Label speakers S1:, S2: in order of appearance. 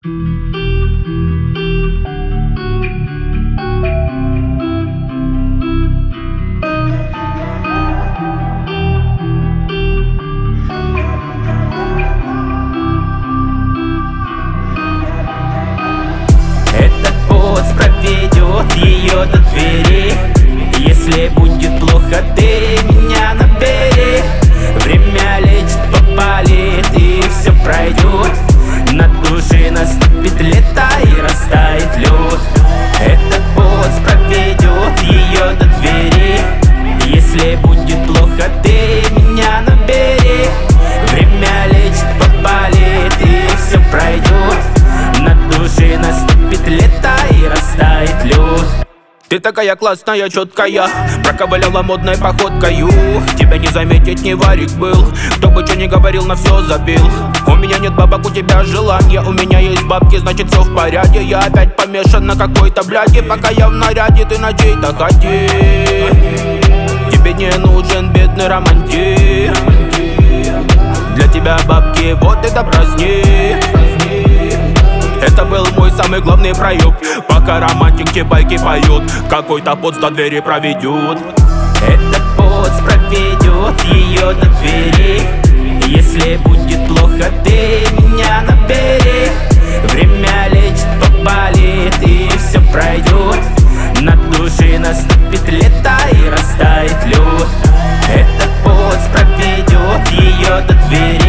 S1: Этот путь проведет ее до двери. Если будет плохо, ты меня набери. Время лечит, попалит, и все пройдет. На душе наступит лето и растает лед. Этот путь проведет ее до двери. Если будет плохо, ты меня набери. Время лечит, попалит, и все пройдет. На душе наступит лето и растает лед. Ты такая классная, четкая, проковыляла модной походкою. Тебя не заметить, не варик был. Кто бы что ни говорил, на все забил. У меня нет бабок, у тебя желания. У меня есть бабки, значит все в порядке. Я опять помешан на какой-то бляде. Пока я в наряде, ты на чьей-то хате. Тебе не нужен бедный романтик. Для тебя бабки, вот это праздник. Это был мой самый главный проеб. Пока романтик те байки поют, какой-то поц до двери проведет. Этот поц проведет ее до двери. Если будет плохо, ты меня набери. Время лечит, попалит, и все пройдет. На душе наступит лето и растает лед. Этот поц проведет ее до двери.